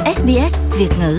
SBS Việt ngữ.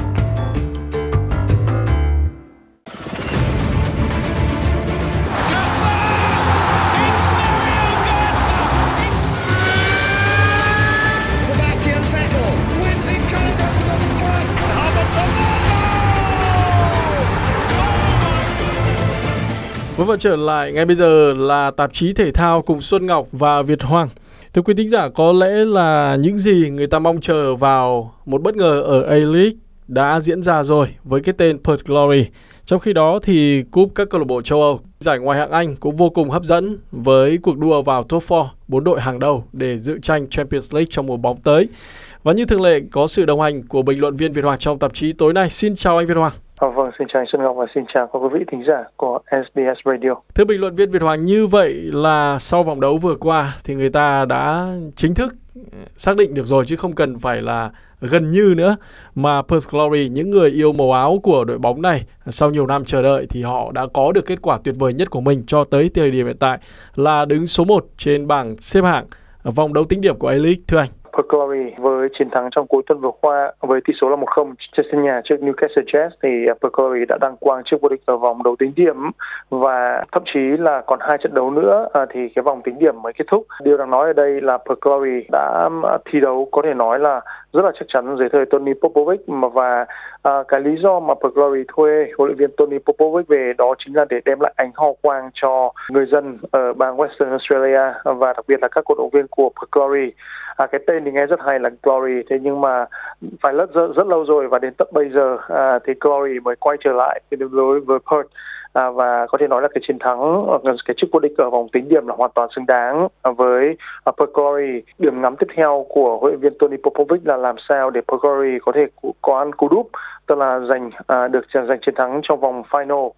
Và trở lại ngay bây giờ là tạp chí thể thao cùng Xuân Ngọc và Việt Hoàng. Thưa quý thính giả, có lẽ là những gì người ta mong chờ vào một bất ngờ ở A-League đã diễn ra rồi với cái tên Perth Glory. Trong khi đó thì cúp các câu lạc bộ châu Âu, giải Ngoại hạng Anh cũng vô cùng hấp dẫn với cuộc đua vào top 4, 4 đội hàng đầu để dự tranh Champions League trong mùa bóng tới. Và như thường lệ có sự đồng hành của bình luận viên Việt Hoàng trong tạp chí tối nay. Xin chào anh Việt Hoàng. Vâng, xin chào anh Xuân Ngọc và xin chào các quý vị thính giả của SBS Radio. Thưa bình luận viên Việt Hoàng, như vậy là sau vòng đấu vừa qua thì người ta đã chính thức xác định được rồi chứ không cần phải là gần như nữa, mà Perth Glory, những người yêu màu áo của đội bóng này sau nhiều năm chờ đợi thì họ đã có được kết quả tuyệt vời nhất của mình cho tới thời điểm hiện tại là đứng số 1 trên bảng xếp hạng vòng đấu tính điểm của A-League. Thưa anh. Perth Glory với chiến thắng trong cuối tuần vừa qua với tỷ số là 1-0 trên sân nhà trước Newcastle Jets thì Perth Glory đã đăng quang trước vô địch ở vòng đấu tính điểm, và thậm chí là còn 2 trận đấu nữa thì cái vòng tính điểm mới kết thúc. Điều đáng nói ở đây là Perth Glory đã thi đấu có thể nói là rất là chắc chắn dưới thời Tony Popovic, và cái lý do mà Perth Glory thuê huấn luyện viên Tony Popovic về đó chính là để đem lại ánh hào quang cho người dân ở bang Western Australia và đặc biệt là các cổ động viên của Perth Glory. Cái tên thì nghe rất hay là Glory, thế nhưng mà phải rất lâu rồi và đến tận bây giờ thì Glory mới quay trở lại đối với Perth. Và có thể nói là cái chiến thắng, cái chức vô địch ở vòng tính điểm là hoàn toàn xứng đáng với Perth Glory. Điểm ngắm tiếp theo của huấn luyện viên Tony Popovic là làm sao để Perth Glory có thể có ăn cú đúp, tức là giành chiến thắng trong vòng final.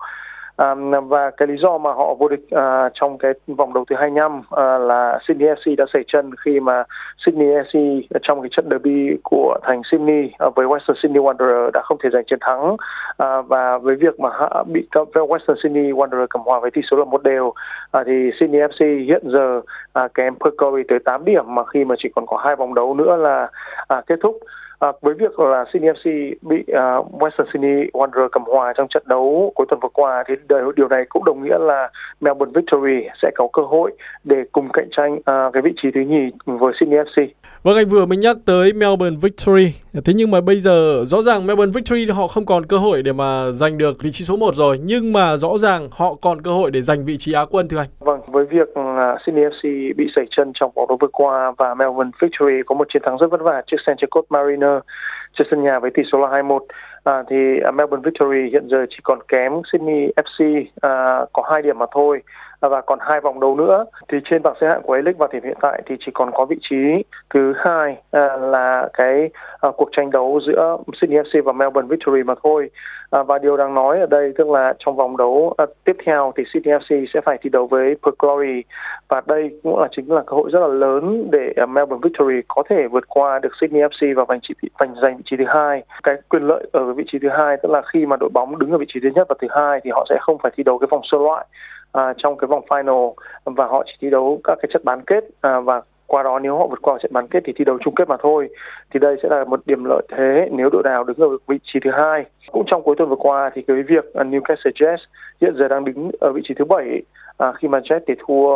Và cái lý do mà họ vô địch trong cái vòng đấu thứ 25 là Sydney FC đã sẩy chân khi mà Sydney FC trong cái trận derby của thành Sydney với Western Sydney Wanderers đã không thể giành chiến thắng, và với việc mà bị Western Sydney Wanderers cầm hòa với tỷ số là 1-1 thì Sydney FC hiện giờ kém Perth Glory tới 8 điểm, mà khi mà chỉ còn có 2 vòng đấu nữa là kết thúc. Với việc là Sydney FC bị Western Sydney Wanderers cầm hòa trong trận đấu cuối tuần vừa qua thì điều này cũng đồng nghĩa là Melbourne Victory sẽ có cơ hội để cùng cạnh tranh cái vị trí thứ nhì với Sydney FC. Vâng, anh vừa mới nhắc tới Melbourne Victory. Thế nhưng mà bây giờ rõ ràng Melbourne Victory họ không còn cơ hội để mà giành được vị trí số 1 rồi, nhưng mà rõ ràng họ còn cơ hội để giành vị trí Á quân, thưa anh. Vâng, với việc Sydney FC bị sẩy chân trong vòng đấu vừa qua và Melbourne Victory có một chiến thắng rất vất vả trước Central Coast Mariners trên sân nhà với tỷ số là 2-1, thì Melbourne Victory hiện giờ chỉ còn kém Sydney FC có 2 điểm mà thôi, và còn 2 vòng đấu nữa. Thì trên bảng xếp hạng của A-League vào thời điểm hiện tại thì chỉ còn có vị trí thứ 2 là cái cuộc tranh đấu giữa Sydney FC và Melbourne Victory mà thôi. Và điều đáng nói ở đây tức là trong vòng đấu tiếp theo thì Sydney FC sẽ phải thi đấu với Perth Glory, và đây cũng chính là cơ hội rất là lớn để Melbourne Victory có thể vượt qua được Sydney FC và giành vị trí thứ 2. Cái quyền lợi ở vị trí thứ 2 tức là khi mà đội bóng đứng ở vị trí thứ nhất và thứ 2 thì họ sẽ không phải thi đấu cái vòng sơ loại trong cái vòng final, và họ chỉ thi đấu các cái trận bán kết, và qua đó nếu họ vượt qua trận bán kết thì thi đấu chung kết mà thôi. Thì đây sẽ là một điểm lợi thế nếu đội nào đứng ở vị trí thứ 2. Cũng trong cuối tuần vừa qua thì cái việc Newcastle Jets hiện giờ đang đứng ở vị trí thứ 7 khi mà Jets thì thua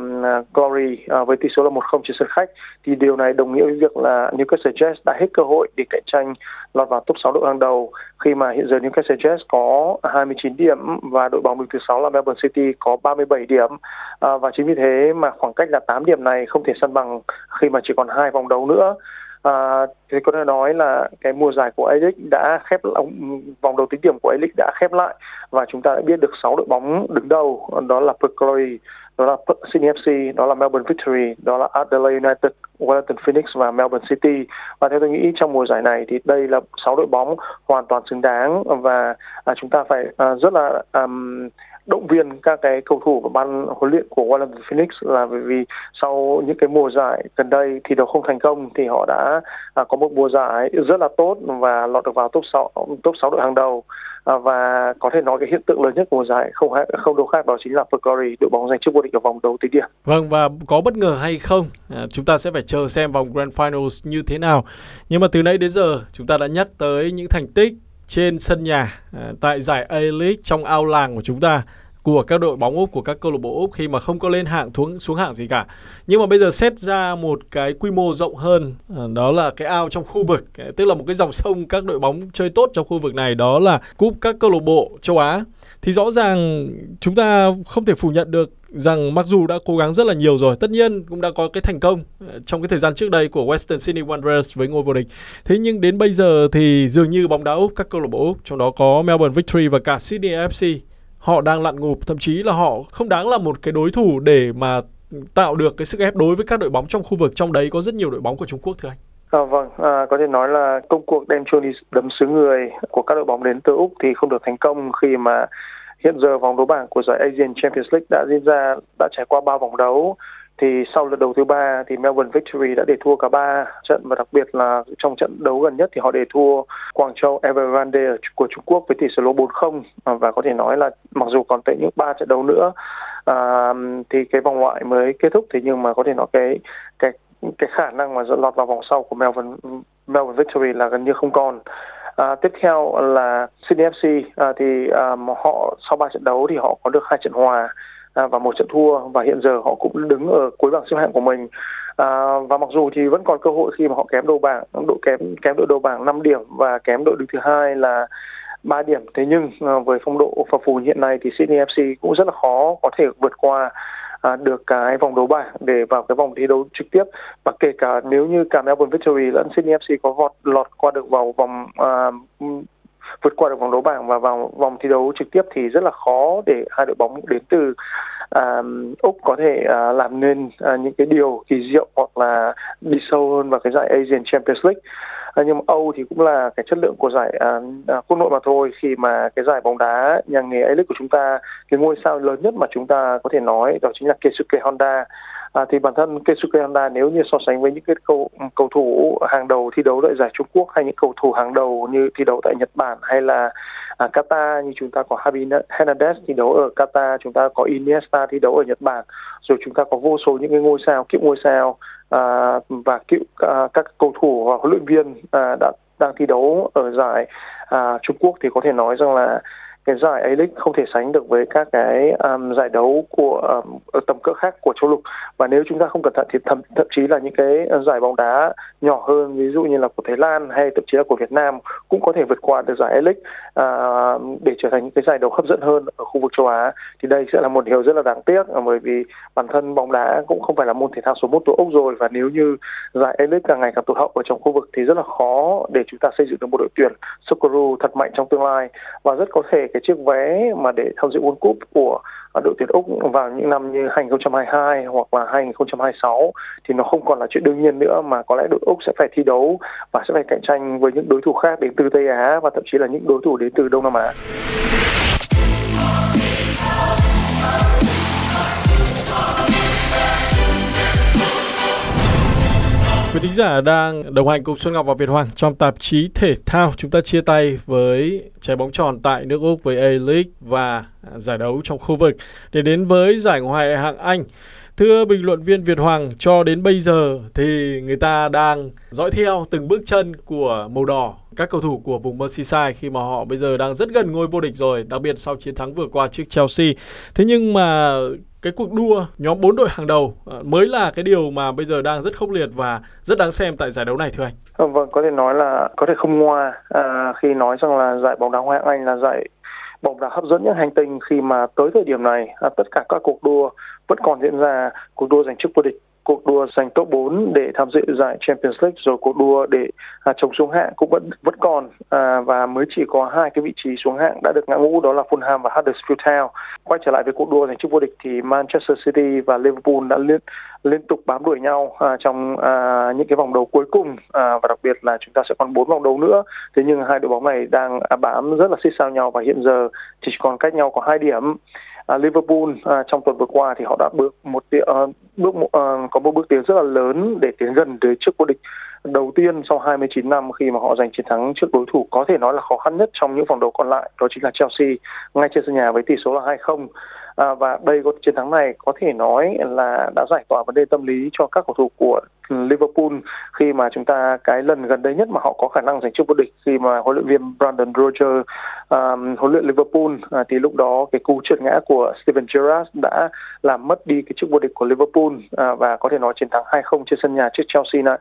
Glory với tỷ số là 1-0 trên sân khách, thì điều này đồng nghĩa với việc là Newcastle Jets đã hết cơ hội để cạnh tranh lọt vào top 6 đội hàng đầu, khi mà hiện giờ Newcastle Jets có 29 điểm và đội bóng đứng thứ 6 là Melbourne City có 37 điểm, và chính vì thế mà khoảng cách là 8 điểm này không thể săn bằng khi mà chỉ còn 2 vòng đấu nữa. Thì có thể nói là cái mùa giải của A-League đã khép, vòng đấu tính điểm của A-League đã khép lại, và chúng ta đã biết được 6 đội bóng đứng đầu, đó là Perth Glory, đó là Sydney FC, đó là Melbourne Victory, đó là Adelaide United, Wellington Phoenix và Melbourne City. Và theo tôi nghĩ trong mùa giải này thì đây là 6 đội bóng hoàn toàn xứng đáng, và chúng ta phải rất là động viên các cái cầu thủ và ban huấn luyện của Orlando Phoenix là bởi vì sau những cái mùa giải gần đây thi đấu không thành công thì họ đã có một mùa giải rất là tốt và lọt được vào top 6 đội hàng đầu. Và có thể nói cái hiện tượng lớn nhất của mùa giải không đâu khác đó chính là Curry, đội bóng giành chức vô địch ở vòng đấu tứ điểm. Vâng, và có bất ngờ hay không? Chúng ta sẽ phải chờ xem vòng Grand Finals như thế nào. Nhưng mà từ nãy đến giờ chúng ta đã nhắc tới những thành tích trên sân nhà tại giải A-League trong ao làng của chúng ta, của các đội bóng Úc, của các câu lạc bộ Úc khi mà không có lên hạng xuống hạng gì cả. Nhưng mà bây giờ xét ra một cái quy mô rộng hơn, đó là cái ao trong khu vực, tức là một cái dòng sông các đội bóng chơi tốt trong khu vực này, đó là cúp các câu lạc bộ châu Á. Thì rõ ràng chúng ta không thể phủ nhận được rằng mặc dù đã cố gắng rất là nhiều rồi, tất nhiên cũng đã có cái thành công trong cái thời gian trước đây của Western Sydney Wanderers với ngôi vô địch. Thế nhưng đến bây giờ thì dường như bóng đá Úc, các câu lạc bộ Úc, trong đó có Melbourne Victory và cả Sydney FC, họ đang lặn ngụp, thậm chí là họ không đáng là một cái đối thủ để mà tạo được cái sức ép đối với các đội bóng trong khu vực. Trong đấy có rất nhiều đội bóng của Trung Quốc, thưa anh. Vâng, có thể nói là công cuộc đem chôn đi đấm xứ người của các đội bóng đến từ Úc thì không được thành công khi mà hiện giờ vòng đấu bảng của giải Asian Champions League đã diễn ra, đã trải qua 3 vòng đấu. Thì sau lượt đấu thứ 3 thì Melbourne Victory đã để thua cả 3 trận, và đặc biệt là trong trận đấu gần nhất thì họ để thua Quảng Châu Evergrande của Trung Quốc với tỷ số 4-0. Và có thể nói là mặc dù còn tới những 3 trận đấu nữa thì cái vòng loại mới kết thúc, thì nhưng mà có thể nói cái khả năng mà lọt vào vòng sau của Melbourne Victory là gần như không còn. Tiếp theo là Sydney FC thì họ sau 3 trận đấu thì họ có được 2 trận hòa và 1 trận thua, và hiện giờ họ cũng đứng ở cuối bảng xếp hạng của mình. Và mặc dù thì vẫn còn cơ hội khi mà họ kém kém đội đầu bảng 5 điểm và kém đội đứng thứ hai là 3 điểm. Thế nhưng với phong độ phập phù hiện nay thì Sydney FC cũng rất là khó có thể vượt qua được cái vòng đấu bảng để vào cái vòng thi đấu trực tiếp. Và kể cả nếu như cả Melbourne Victory lẫn Sydney FC có lọt qua được vào vượt qua được vòng đấu bảng và vào vòng thi đấu trực tiếp thì rất là khó để hai đội bóng đến từ Úc có thể làm nên những cái điều kỳ diệu hoặc là đi sâu hơn vào cái giải Asian Champions League. Nhưng mà Âu thì cũng là cái chất lượng của giải quốc nội mà thôi, khi mà cái giải bóng đá nhà nghề A-League của chúng ta, cái ngôi sao lớn nhất mà chúng ta có thể nói đó chính là Keisuke Honda. Thì bản thân Keisuke Honda nếu như so sánh với những cái cầu thủ hàng đầu thi đấu tại giải Trung Quốc, hay những cầu thủ hàng đầu như thi đấu tại Nhật Bản hay là Qatar, như chúng ta có Javi Hernandez thi đấu ở Qatar, chúng ta có Iniesta thi đấu ở Nhật Bản, rồi chúng ta có vô số những cái cựu ngôi sao và cựu các cầu thủ và huấn luyện viên đang thi đấu ở giải Trung Quốc, thì có thể nói rằng là cái giải A-League không thể sánh được với các cái giải đấu của ở tầm cỡ khác của châu lục. Và nếu chúng ta không cẩn thận thì thậm chí là những cái giải bóng đá nhỏ hơn, ví dụ như là của Thái Lan hay thậm chí là của Việt Nam cũng có thể vượt qua được giải A-League để trở thành những cái giải đấu hấp dẫn hơn ở khu vực châu Á. Thì đây sẽ là một điều rất là đáng tiếc, bởi vì bản thân bóng đá cũng không phải là môn thể thao số 1 của Úc rồi, và nếu như giải A-League càng ngày càng tụt hậu ở trong khu vực thì rất là khó để chúng ta xây dựng được một đội tuyển Socceroo thật mạnh trong tương lai. Và rất có thể cái chiếc vé mà để tham dự World Cup của đội tuyển Úc vào những năm như 2022 hoặc là 2026 thì nó không còn là chuyện đương nhiên nữa, mà có lẽ đội Úc sẽ phải thi đấu và sẽ phải cạnh tranh với những đối thủ khác đến từ Tây Á và thậm chí là những đối thủ đến từ Đông Nam Á. Quý thính giả đang đồng hành cùng Xuân Ngọc và Việt Hoàng trong tạp chí Thể thao. Chúng ta chia tay với trái bóng tròn tại nước Úc, với A-League và giải đấu trong khu vực để đến với giải Ngoại hạng Anh. Thưa bình luận viên Việt Hoàng, cho đến bây giờ thì người ta đang dõi theo từng bước chân của màu đỏ, các cầu thủ của vùng Merseyside, khi mà họ bây giờ đang rất gần ngôi vô địch rồi, đặc biệt sau chiến thắng vừa qua trước Chelsea. Thế nhưng mà cái cuộc đua nhóm 4 đội hàng đầu mới là cái điều mà bây giờ đang rất khốc liệt và rất đáng xem tại giải đấu này, thưa anh. Vâng, có thể nói là có thể không ngoa khi nói rằng là giải bóng đá Ngoại hạng Anh là giải bóng đá hấp dẫn nhất hành tinh, khi mà tới thời điểm này tất cả các cuộc đua vẫn còn diễn ra, cuộc đua giành chức vô địch, cuộc đua giành top 4 để tham dự giải Champions League, rồi cuộc đua để chống xuống hạng cũng vẫn còn, và mới chỉ có 2 cái vị trí xuống hạng đã được ngã ngũ, đó là Fulham và Huddersfield Town. Quay trở lại với cuộc đua giành chức vô địch thì Manchester City và Liverpool đã liên tục bám đuổi nhau trong những cái vòng đấu cuối cùng, và đặc biệt là chúng ta sẽ còn 4 vòng đấu nữa. Thế nhưng hai đội bóng này đang bám rất là xích sao nhau và hiện giờ chỉ còn cách nhau có 2 điểm. Liverpool trong tuần vừa qua thì họ đã có một bước tiến rất là lớn để tiến gần tới chức vô địch đầu tiên sau 29 năm khi mà họ giành chiến thắng trước đối thủ có thể nói là khó khăn nhất trong những vòng đấu còn lại, đó chính là Chelsea ngay trên sân nhà với tỷ số là 2-0. Và đây chiến thắng này có thể nói là đã giải tỏa vấn đề tâm lý cho các cầu thủ của Liverpool khi mà cái lần gần đây nhất mà họ có khả năng giành chức vô địch khi mà huấn luyện viên Brendan Rodgers huấn luyện Liverpool thì lúc đó cái cú trượt ngã của Steven Gerrard đã làm mất đi cái chức vô địch của Liverpool và có thể nói chiến thắng 2-0 trên sân nhà trước Chelsea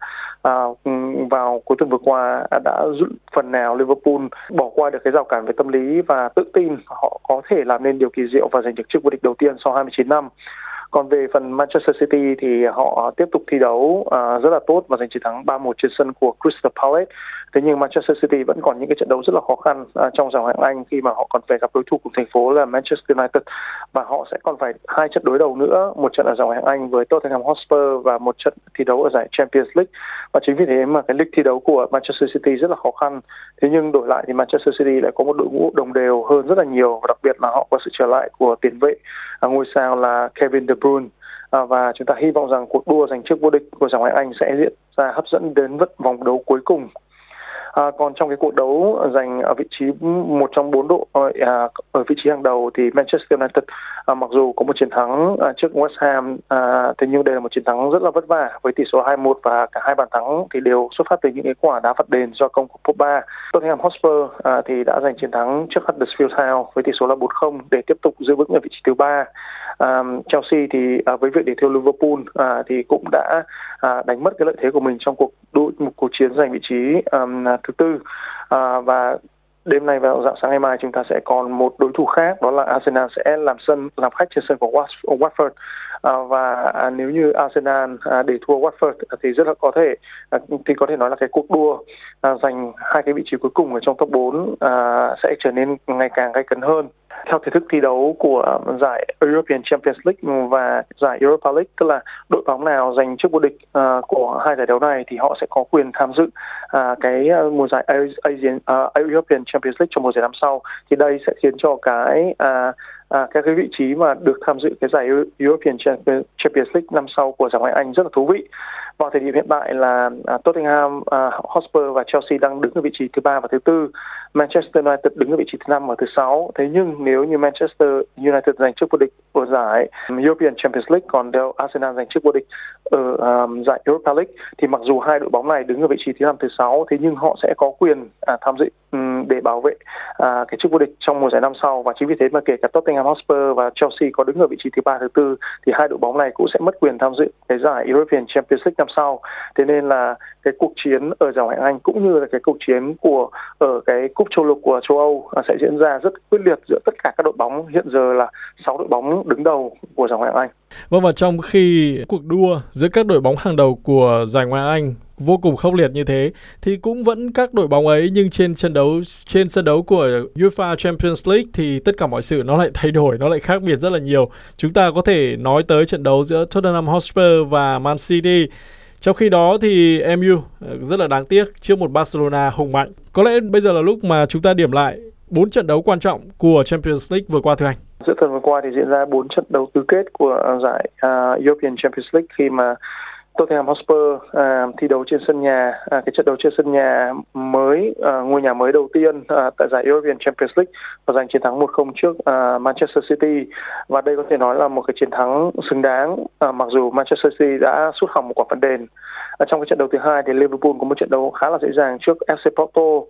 vào cuối tuần vừa qua đã giúp phần nào Liverpool bỏ qua được cái rào cản về tâm lý và tự tin họ có thể làm nên điều kỳ diệu và giành được chức vô địch đầu tiên sau 29 năm. Còn về phần Manchester City thì họ tiếp tục thi đấu rất là tốt và giành chiến thắng 3-1 trên sân của Crystal Palace. Thế nhưng Manchester City vẫn còn những cái trận đấu rất là khó khăn trong giải Ngoại hạng Anh khi mà họ còn phải gặp đối thủ cùng thành phố là Manchester United và họ sẽ còn phải 2 trận đối đầu nữa, một trận ở giải Ngoại hạng Anh với Tottenham Hotspur và một trận thi đấu ở giải Champions League. Và chính vì thế mà cái lịch thi đấu của Manchester City rất là khó khăn. Thế nhưng đổi lại thì Manchester City lại có một đội ngũ đồng đều hơn rất là nhiều và đặc biệt là họ có sự trở lại của tiền vệ ngôi sao là Kevin De Bruyne. Và chúng ta hy vọng rằng cuộc đua giành chức vô địch của giải Ngoại hạng Anh sẽ diễn ra hấp dẫn đến vòng đấu cuối cùng. Còn trong cái cuộc đấu giành ở vị trí một trong 4 đội ở vị trí hàng đầu thì Manchester United mặc dù có một chiến thắng trước West Ham, thế nhưng đây là một chiến thắng rất là vất vả với tỷ số 2-1 và cả hai bàn thắng thì đều xuất phát từ những cái quả đá phạt đền do công của Pogba. Tottenham Hotspur thì đã giành chiến thắng trước Huddersfield Town với tỷ số là 4-0 để tiếp tục giữ vững ở vị trí thứ 3. Chelsea thì với việc để thua Liverpool thì cũng đã đánh mất cái lợi thế của mình trong một cuộc chiến giành vị trí thứ 4 và đêm nay vào rạng sáng ngày mai chúng ta sẽ còn một đối thủ khác, đó là Arsenal sẽ làm khách trên sân của Watford. Và nếu như Arsenal để thua Watford thì rất là có thể nói là cái cuộc đua giành hai cái vị trí cuối cùng ở trong top 4 sẽ trở nên ngày càng gay cấn hơn. Theo thể thức thi đấu của giải European Champions League và giải Europa League, tức là đội bóng nào giành chức vô địch của hai giải đấu này thì họ sẽ có quyền tham dự cái mùa giải European Champions League trong mùa giải năm sau. Thì đây sẽ khiến cho các cái vị trí mà được tham dự cái giải European Champions League năm sau của giải Ngoại hạng Anh rất là thú vị. Vào thời điểm hiện tại là Tottenham Hotspur và Chelsea đang đứng ở vị trí thứ 3 và thứ 4. Manchester United đứng ở vị trí thứ 5 và thứ 6. Thế nhưng nếu như Manchester United giành chức vô địch ở giải European Champions League, còn Arsenal giành chức vô địch ở giải Europa League, thì mặc dù hai đội bóng này đứng ở vị trí thứ 5 thứ 6, thế nhưng họ sẽ có quyền tham dự để bảo vệ cái chức vô địch trong mùa giải năm sau. Và chính vì thế mà kể cả Tottenham Hotspur và Chelsea có đứng ở vị trí thứ 3 thứ 4 thì hai đội bóng này cũng sẽ mất quyền tham dự cái giải European Champions League năm sau. Thế nên là cái cuộc chiến ở giải Ngoại hạng Anh cũng như là cái cuộc chiến ở cái cúp châu lục của châu Âu sẽ diễn ra rất quyết liệt giữa tất cả các đội bóng. Hiện giờ là 6 đội bóng đứng đầu của giải Ngoại hạng Anh. Vâng, và trong khi cuộc đua giữa các đội bóng hàng đầu của giải Ngoại hạng Anh vô cùng khốc liệt như thế thì cũng vẫn các đội bóng ấy, nhưng trên sân đấu của UEFA Champions League thì tất cả mọi sự nó lại thay đổi, nó lại khác biệt rất là nhiều. Chúng ta có thể nói tới trận đấu giữa Tottenham Hotspur và Man City. Trong khi đó thì MU rất là đáng tiếc trước một Barcelona hùng mạnh. Có lẽ bây giờ là lúc mà chúng ta điểm lại 4 trận đấu quan trọng của Champions League vừa qua thưa anh. Giữa tuần vừa qua thì diễn ra 4 trận đấu tứ kết của giải European Champions League khi mà Tottenham Hotspur thi đấu trên sân nhà, cái trận đấu trên sân nhà mới, ngôi nhà mới đầu tiên tại giải European Champions League và giành chiến thắng 1-0 trước Manchester City. Và đây có thể nói là một cái chiến thắng xứng đáng, mặc dù Manchester City đã sút hỏng một quả phạt đền. Trong cái trận đấu thứ hai thì Liverpool có một trận đấu khá là dễ dàng trước FC Porto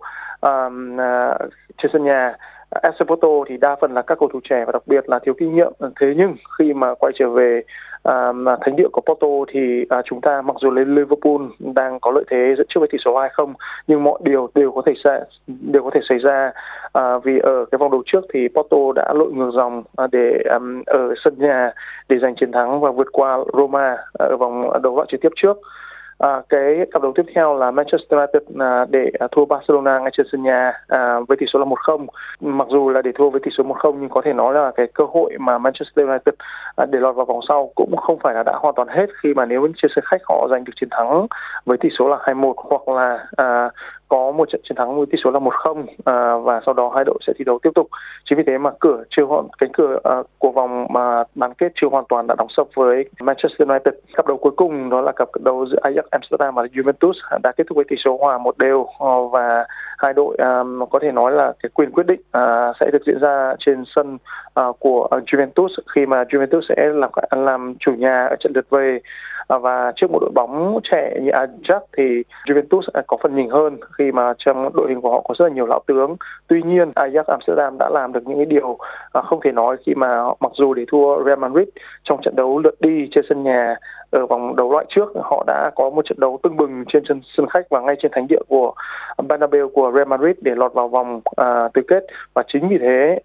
trên sân nhà. FC Porto thì đa phần là các cầu thủ trẻ và đặc biệt là thiếu kinh nghiệm. Thế nhưng khi mà quay trở về thánh địa của Porto thì chúng ta mặc dù Liverpool đang có lợi thế dẫn trước với tỷ số 2-0 nhưng mọi điều đều có thể xảy ra vì ở cái vòng đấu trước thì Porto đã lội ngược dòng để ở sân nhà để giành chiến thắng và vượt qua Roma ở vòng đấu loại trực tiếp trước. Cái cặp đấu tiếp theo là Manchester United để thua Barcelona ngay trên sân nhà với tỷ số là 1-0. Mặc dù là để thua với tỷ số 1-0 nhưng có thể nói là cái cơ hội mà Manchester United để lọt vào vòng sau cũng không phải là đã hoàn toàn hết, khi mà nếu trên sân khách họ giành được chiến thắng với tỷ số là 2-1 hoặc là có một trận chiến thắng với tỷ số là 1-0 và sau đó hai đội sẽ thi đấu tiếp tục. Chính vì thế mà cánh cửa của vòng bán kết chưa hoàn toàn đã đóng sập với Manchester United. Cặp đấu cuối cùng đó là cặp đấu giữa Ajax Amsterdam và Juventus đã kết thúc với tỷ số hòa 1-1 và hai đội có thể nói là cái quyền quyết định sẽ được diễn ra trên sân của Juventus, khi mà Juventus sẽ làm chủ nhà ở trận lượt về. Và trước một đội bóng trẻ như Ajax thì Juventus có phần nhỉnh hơn khi mà trong đội hình của họ có rất là nhiều lão tướng. Tuy nhiên Ajax Amsterdam đã làm được những cái điều không thể nói khi mà mặc dù để thua Real Madrid trong trận đấu lượt đi trên sân nhà ở vòng đấu loại trước, họ đã có một trận đấu tưng bừng trên sân khách và ngay trên thánh địa của Bernabeu của Real Madrid để lọt vào vòng tứ kết. Và chính vì thế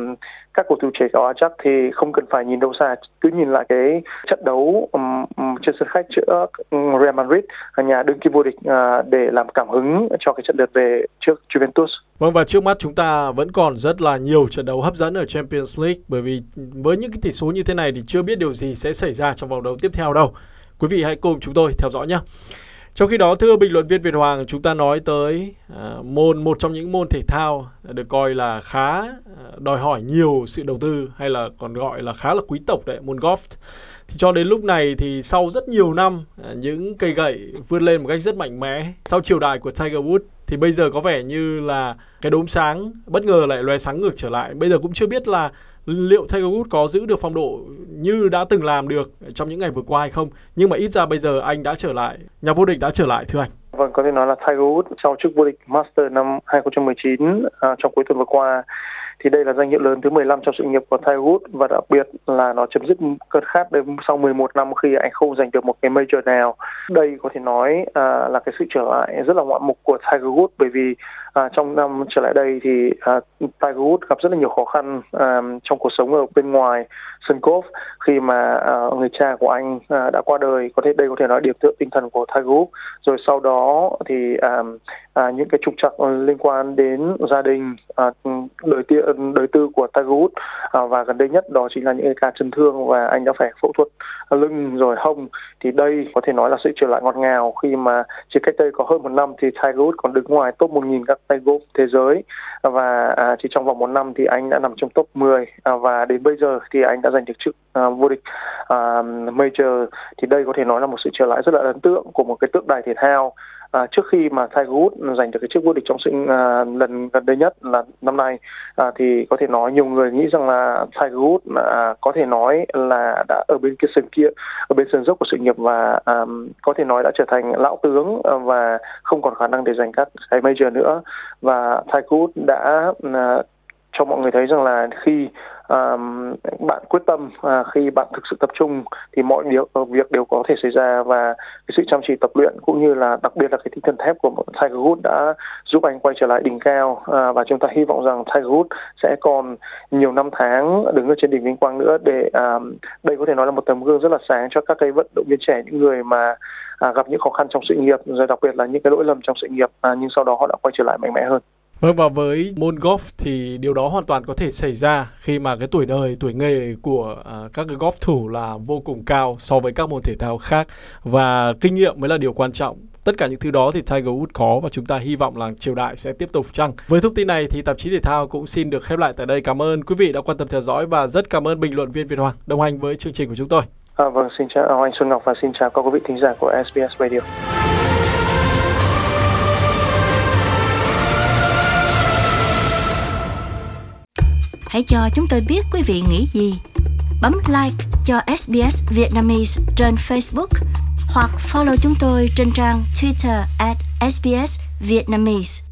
các cầu thủ trẻ của Ajax thì không cần phải nhìn đâu xa, cứ nhìn lại cái trận đấu trên sân khách giữa Real Madrid, nhà đương kim vô địch, để làm cảm hứng cho cái trận lượt về trước Juventus. Vâng, và trước mắt chúng ta vẫn còn rất là nhiều trận đấu hấp dẫn ở Champions League, bởi vì với những cái tỷ số như thế này thì chưa biết điều gì sẽ xảy ra trong vòng đấu tiếp theo đâu. Quý vị hãy cùng chúng tôi theo dõi nhé. Trong khi đó, thưa bình luận viên Việt Hoàng, chúng ta nói tới một trong những môn thể thao được coi là khá đòi hỏi nhiều sự đầu tư, hay là còn gọi là khá là quý tộc đấy, môn golf. Thì cho đến lúc này thì sau rất nhiều năm những cây gậy vươn lên một cách rất mạnh mẽ sau triều đại của Tiger Woods, thì bây giờ có vẻ như là cái đốm sáng bất ngờ lại lóe sáng ngược trở lại. Bây giờ cũng chưa biết là liệu Tiger Woods có giữ được phong độ như đã từng làm được trong những ngày vừa qua hay không. Nhưng mà ít ra bây giờ anh đã trở lại, nhà vô địch đã trở lại, thưa anh. Vâng, có thể nói là Tiger Woods sau chức vô địch Masters năm 2019 trong cuối tuần vừa qua thì đây là danh hiệu lớn thứ 15 trong sự nghiệp của Tiger Woods, và đặc biệt là nó chấm dứt cơn khát đến sau 11 năm khi anh không giành được một cái major nào. Đây có thể nói là cái sự trở lại rất là ngoạn mục của Tiger Woods, bởi vì trong năm trở lại đây thì Tiger Woods gặp rất là nhiều khó khăn trong cuộc sống ở bên ngoài sân golf, khi mà người cha của anh đã qua đời. Đây có thể nói điểm tựa tinh thần của Tiger Woods. Rồi sau đó thì những cái trục trặc liên quan đến gia đình, đời tư của Tiger Woods, và gần đây nhất đó chính là những cái ca chấn thương và anh đã phải phẫu thuật lưng rồi hông. Thì đây có thể nói là sự trở lại ngọt ngào, khi mà chỉ cách đây có hơn một năm thì Tiger Woods còn đứng ngoài top 1.000 các tay golf thế giới, và chỉ trong vòng một năm thì anh đã nằm trong top 10, và đến bây giờ thì anh đã giành được chức vô địch major. Thì đây có thể nói là một sự trở lại rất là ấn tượng của một cái tượng đài thể thao. Trước khi mà Tiger Woods giành được cái chức vô địch trong lần gần đây nhất là năm nay, thì có thể nói nhiều người nghĩ rằng là Tiger Woods có thể nói là đã ở bên sân dốc của sự nghiệp, và có thể nói đã trở thành lão tướng và không còn khả năng để giành các cái major nữa. Và Tiger Woods đã cho mọi người thấy rằng là khi bạn quyết tâm, khi bạn thực sự tập trung thì mọi việc đều có thể xảy ra, và cái sự chăm chỉ tập luyện cũng như là đặc biệt là cái tinh thần thép của Tiger Woods đã giúp anh quay trở lại đỉnh cao, và chúng ta hy vọng rằng Tiger Woods sẽ còn nhiều năm tháng đứng ở trên đỉnh vinh quang nữa, để đây có thể nói là một tấm gương rất là sáng cho các cái vận động viên trẻ, những người mà gặp những khó khăn trong sự nghiệp, rồi đặc biệt là những cái lỗi lầm trong sự nghiệp, nhưng sau đó họ đã quay trở lại mạnh mẽ hơn. Vâng, và với môn golf thì điều đó hoàn toàn có thể xảy ra khi mà cái tuổi nghề của các cái golf thủ là vô cùng cao so với các môn thể thao khác, và kinh nghiệm mới là điều quan trọng. Tất cả những thứ đó thì Tiger Woods có, và chúng ta hy vọng là triều đại sẽ tiếp tục chăng. Với thông tin này thì tạp chí thể thao cũng xin được khép lại tại đây. Cảm ơn quý vị đã quan tâm theo dõi, và rất cảm ơn bình luận viên Việt Hoàng đồng hành với chương trình của chúng tôi. Vâng, xin chào anh Xuân Ngọc và xin chào các quý vị thính giả của SBS Radio. Hãy cho chúng tôi biết quý vị nghĩ gì. Bấm like cho SBS Vietnamese trên Facebook hoặc follow chúng tôi trên trang Twitter @SBS Vietnamese.